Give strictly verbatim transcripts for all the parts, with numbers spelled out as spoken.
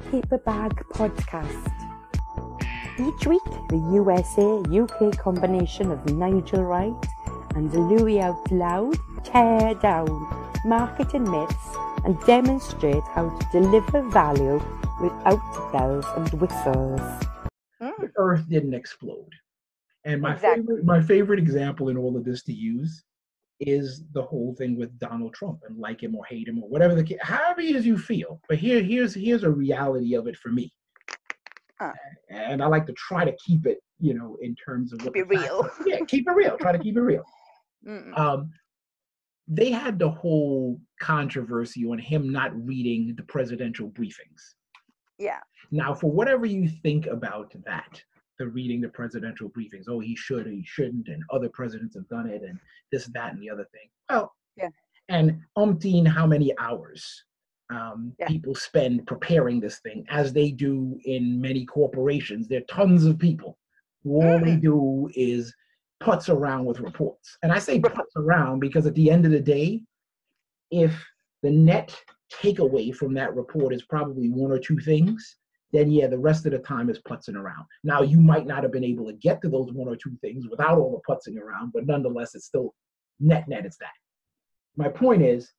Paper Bag Podcast. Each week, the U S A U K combination of Nigel Wright and Louis Out Loud tear down marketing myths and demonstrate how to deliver value without bells and whistles. The earth didn't explode. And my Exactly. favorite my favorite example in all of this to use is the whole thing with Donald Trump and like him or hate him or whatever the case, however it is you feel. But here here's here's a reality of it for me. Huh. And I like to try to keep it, you know, in terms of Keep what it the facts real. are. Yeah, keep it real. Try to keep it real. Mm. Um, they had the whole controversy on him not reading the presidential briefings. Yeah. Now, for whatever you think about that, the reading the presidential briefings, oh, he should, he shouldn't, and other presidents have done it, and this, that, and the other thing. Well, Yeah. and umpteen how many hours um, Yeah. people spend preparing this thing, as they do in many corporations. There are tons of people who all they Mm. do is putz around with reports. And I say Report. putz around because at the end of the day, if the net takeaway from that report is probably one or two things, then yeah, the rest of the time is putzing around. Now, you might not have been able to get to those one or two things without all the putzing around, but nonetheless, it's still net net, it's that. My point is,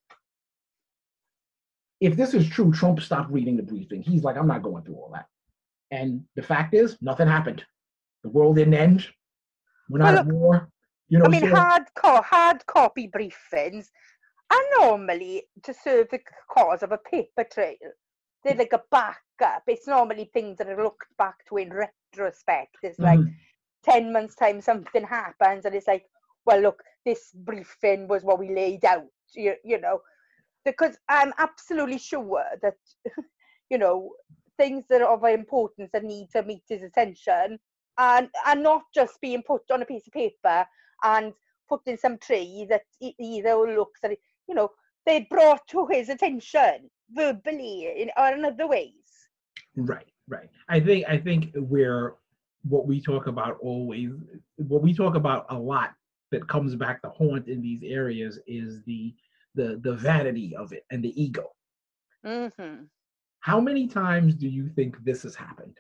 if this is true, Trump stopped reading the briefing. He's like, I'm not going through all that. And the fact is, nothing happened. The world didn't end. We're not Well, at war. You know, I mean, so hard, co- hard copy briefings are normally to serve the cause of a paper trail. They're like a backup. It's normally things that are looked back to in retrospect. It's like Mhm. ten months' time something happens and it's like, well, look, this briefing was what we laid out, you, you know. Because I'm absolutely sure that, you know, things that are of importance that need to meet his attention and are not just being put on a piece of paper and put in some tray that e- either looks at it, you know, they brought to his attention verbally in, or in other ways. Right, right. I think I think where what we talk about always, what we talk about a lot that comes back to haunt in these areas is the the the vanity of it and the ego. Mm-hmm. How many times do you think this has happened?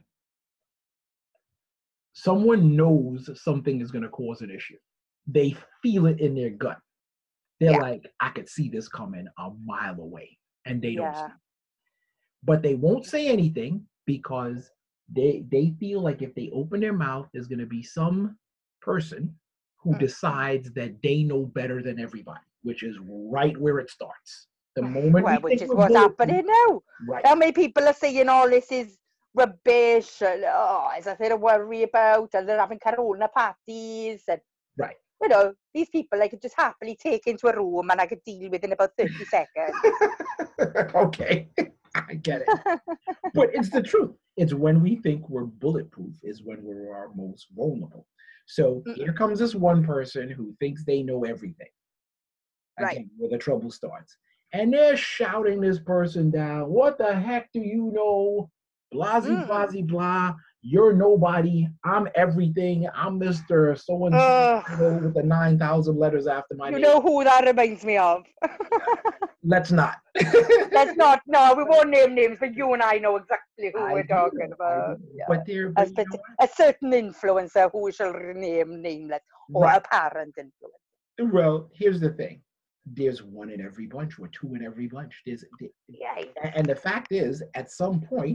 Someone knows something is going to cause an issue. They feel it in their gut. They're Yeah. like, I could see this coming a mile away, and they don't Yeah. see it. But they won't say anything because they they feel like if they open their mouth, there's going to be some person who Mm. decides that they know better than everybody, which is right where it starts. The moment Well, we which think is we're what's bulletproof, happening now. right? How many people are saying all this is rubbish and oh, is nothing to worry about and they're having corona parties and Right. you know, these people I could just happily take into a room and I could deal with in about thirty seconds. Okay, I get it. But it's the truth. It's when we think we're bulletproof is when we're our most vulnerable. So Mm-mm. here comes this one person who thinks they know everything. Again, Right. where the trouble starts. And they're shouting this person down. What the heck do you know? Blasey, Mm. blasey, blah. You're nobody. I'm everything. I'm Mister So-and-so Ugh. with the nine thousand letters after my You name. know who that reminds me of. Let's not. Let's not, no, we won't name names, but you and I know exactly who I we're do talking know, I about. do know. Yeah. But there, A, but you spec- know what? a certain influencer who we shall rename nameless or Right. apparent influencer. Well, here's the thing. There's one in every bunch or two in every bunch. There's, Yeah. and the fact is, at some point,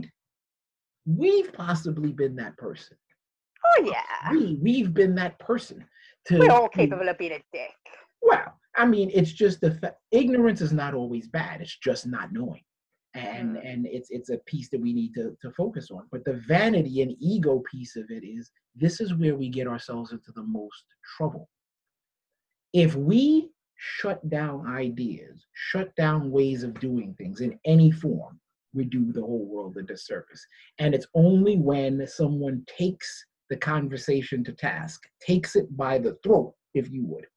we've possibly been that person. Oh yeah. We, we've been that person. To, We're all to- capable of being a dick. well, I mean, it's just the fa- ignorance is not always bad. It's just not knowing. And Mm. and it's it's a piece that we need to, to focus on. But the vanity and ego piece of it is this is where we get ourselves into the most trouble. If we shut down ideas, shut down ways of doing things in any form, we do the whole world a disservice. And it's only when someone takes the conversation to task, takes it by the throat, if you would,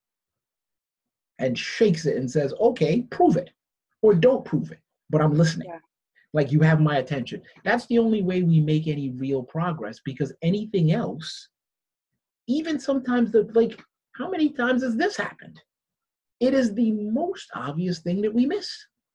and shakes it and says, okay, prove it, or don't prove it, but I'm listening. Yeah. Like you have my attention. That's the only way we make any real progress, because anything else, even sometimes, the, like, how many times has this happened? It is the most obvious thing that we miss.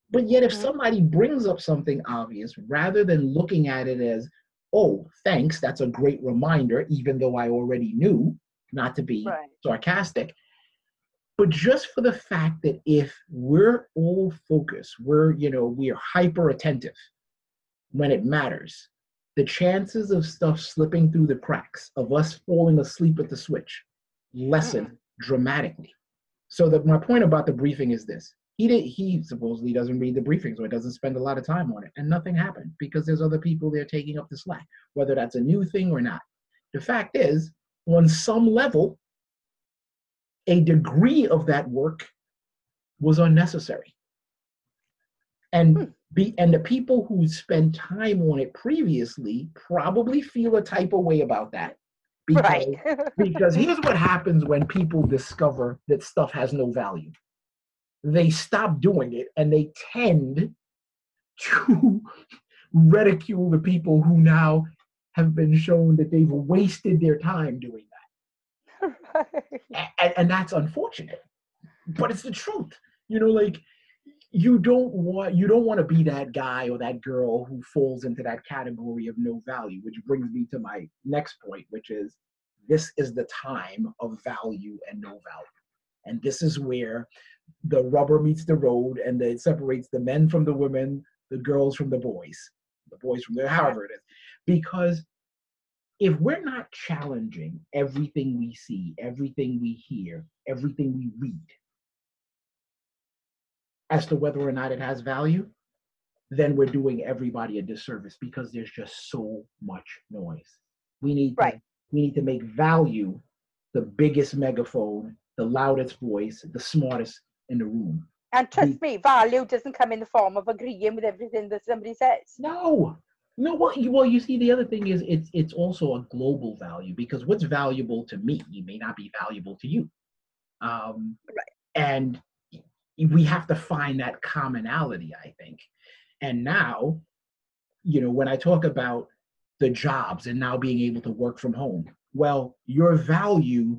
But yet if Mhm. somebody brings up something obvious, rather than looking at it as, oh, thanks, that's a great reminder, even though I already knew, not to be Right. sarcastic, but just for the fact that if we're all focused, we're, you know, we're hyper attentive when it matters, the chances of stuff slipping through the cracks, of us falling asleep at the switch, lessen Mm-mm. dramatically. So that my point about the briefing is this. He did, he supposedly doesn't read the briefings or doesn't spend a lot of time on it, and nothing happened because there's other people there taking up the slack, whether that's a new thing or not. The fact is, on some level, a degree of that work was unnecessary. And Hmm. be and the people who spent time on it previously probably feel a type of way about that. Because, Right. because here's what happens when people discover that stuff has no value. They stop doing it and they tend to ridicule the people who now have been shown that they've wasted their time doing that. Right. And, and that's unfortunate, but it's the truth. You know, like you don't want you don't want to be that guy or that girl who falls into that category of no value, which brings me to my next point, which is this is the time of value and no value. And this is where the rubber meets the road and it separates the men from the women, the girls from the boys, the boys from the however it is. Because if we're not challenging everything we see, everything we hear, everything we read as to whether or not it has value, then we're doing everybody a disservice because there's just so much noise. We need to Right. we need to make value the biggest megaphone, the loudest voice, the smartest in the room. And The, trust me, value doesn't come in the form of agreeing with everything that somebody says. no, no. Well, you, well, you see, the other thing is it's it's also a global value because what's valuable to me may not be valuable to you, um, Right. and we have to find that commonality, I think. And now, you know, when I talk about the jobs and now being able to work from home, well, your value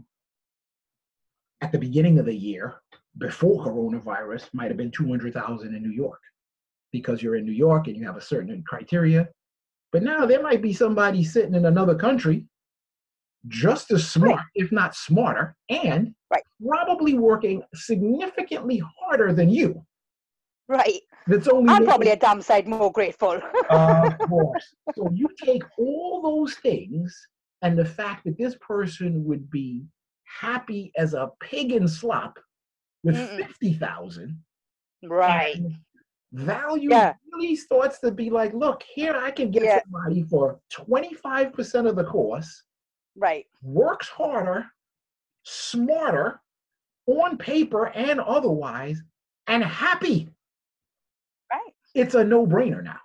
at the beginning of the year before coronavirus might have been two hundred thousand in New York because you're in New York and you have a certain criteria. But now there might be somebody sitting in another country just as smart, Right. if not smarter, and Right. probably working significantly harder than you. Right. That's only I'm making, probably a damn side more grateful. of course. So you take all those things and the fact that this person would be happy as a pig in slop with Mm-mm. fifty thousand, Right. and value Yeah. really starts to be like, look, here I can get Yeah. somebody for twenty-five percent of the cost, Right. works harder, smarter, on paper and otherwise, and happy. Right. It's a no-brainer now.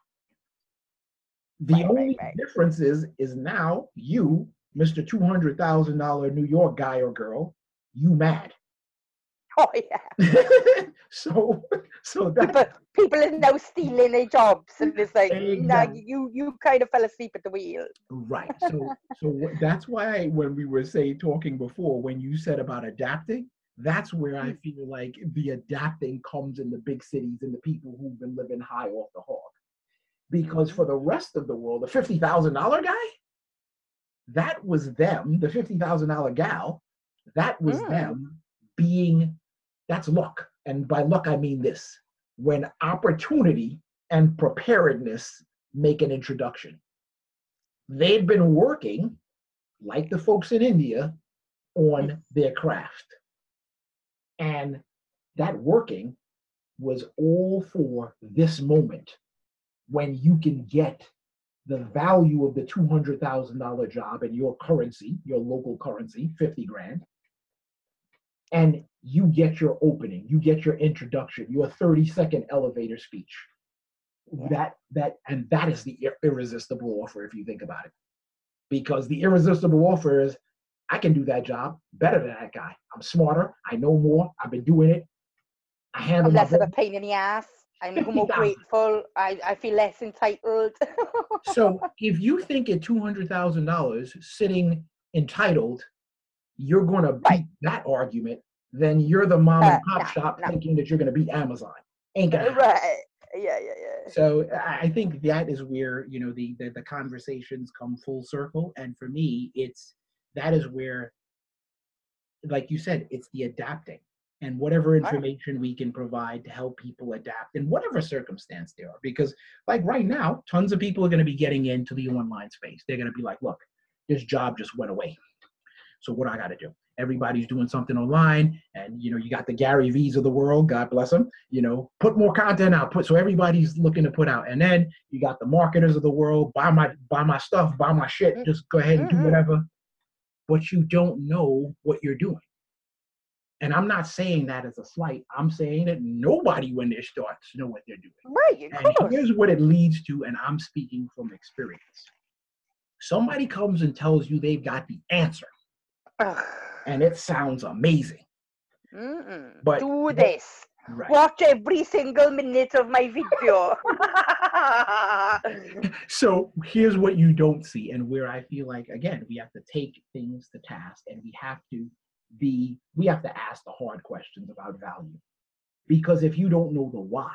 The Right. only Right. Right. difference is, is now you, Mister two hundred thousand dollars New York guy or girl, you mad. Oh yeah. so, so that People, people are now stealing their jobs, and it's like, nah, exactly you, you kind of fell asleep at the wheel. right. So, so that's why when we were saying talking before, when you said about adapting, that's where I feel like the adapting comes in the big cities and the people who've been living high off the hog. Because for the rest of the world, the fifty thousand dollars guy, that was them, the fifty thousand dollars gal, that was Mm. them being, that's luck. And by luck, I mean this, when opportunity and preparedness make an introduction. They'd been working, like the folks in India, on their craft. And that working was all for this moment when you can get the value of the two hundred thousand dollars job in your currency, your local currency, fifty grand, and you get your opening, you get your introduction, your thirty second elevator speech. Yeah. That, that, and that is the ir- irresistible offer if you think about it. Because the irresistible offer is, I can do that job better than that guy. I'm smarter, I know more, I've been doing it, I handle I'm my less of a business. pain in the ass. I'm more fifty thousand. grateful. I, I feel less entitled. So if you think at two hundred thousand dollars sitting entitled, you're going to beat Right. that argument, then you're the mom Uh, and pop nah, shop nah. thinking that you're going to beat Amazon. Ain't gonna Uh, happen. Right. yeah, yeah, yeah. So I I think that is where, you know, the, the the conversations come full circle. And for me, it's that is where, like you said, it's the adapting and whatever Right. information we can provide to help people adapt in whatever circumstance they are. Because like right now, tons of people are going to be getting into the online space. They're going to be like, look, this job just went away. So what do I got to do? Everybody's doing something online, and you know, you got the Gary V's of the world, God bless them. You know, put more content out. Put so everybody's looking to put out, and then you got the marketers of the world. Buy my buy my stuff, buy my shit. Just go ahead and do Mm-mm. whatever. But you don't know what you're doing. And I'm not saying that as a slight. I'm saying that nobody, when they start, know what they're doing. Right, of And course. here's what it leads to, and I'm speaking from experience. Somebody comes and tells you they've got the answer, Ugh. and it sounds amazing. Mm-mm. But Do but- this. right. Watch every single minute of my video. So here's what you don't see, and where I feel like, again, we have to take things to task, and we have to be, we have to ask the hard questions about value. Because if you don't know the why,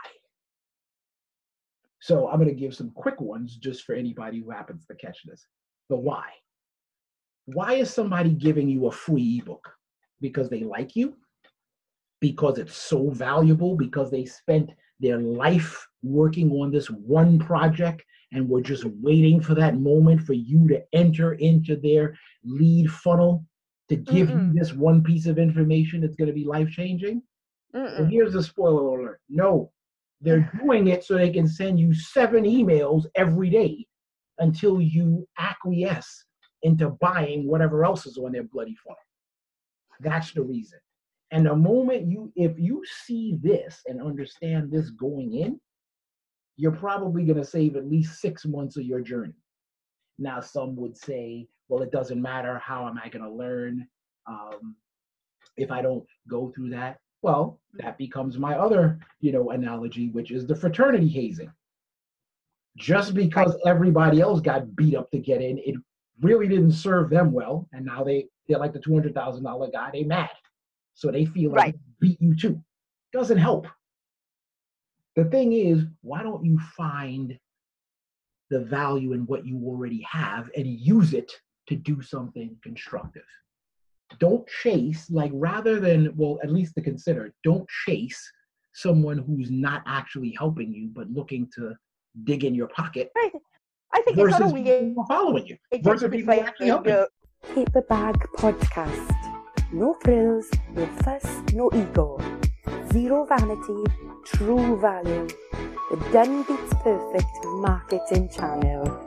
so I'm going to give some quick ones just for anybody who happens to catch this. The why. Why is somebody giving you a free ebook? Because they like you? Because it's so valuable? Because they spent their life working on this one project and were just waiting for that moment for you to enter into their lead funnel to give Mm-mm. you this one piece of information that's going to be life-changing? Well, Mm-mm. here's the spoiler alert. No, they're doing it so they can send you seven emails every day until you acquiesce into buying whatever else is on their bloody funnel. That's the reason. And the moment you, if you see this and understand this going in, you're probably going to save at least six months of your journey. Now, some would say, well, it doesn't matter. How am I going to learn um, if I don't go through that? Well, that becomes my other, you know, analogy, which is the fraternity hazing. Just because everybody else got beat up to get in, it really didn't serve them well. And now they, they're like the two hundred thousand dollars guy, they mad. So they feel like Right. they beat you too. Doesn't help. The thing is, why don't you find the value in what you already have and use it to do something constructive? Don't chase, like rather than, well, at least to consider, don't chase someone who's not actually helping you, but looking to dig in your pocket Right. I think it's versus not only people who are following you, it's versus people who are actually helping you. Paper Bag Podcast. No frills, no fuss, no ego. Zero vanity, true value. The done beats perfect marketing channel.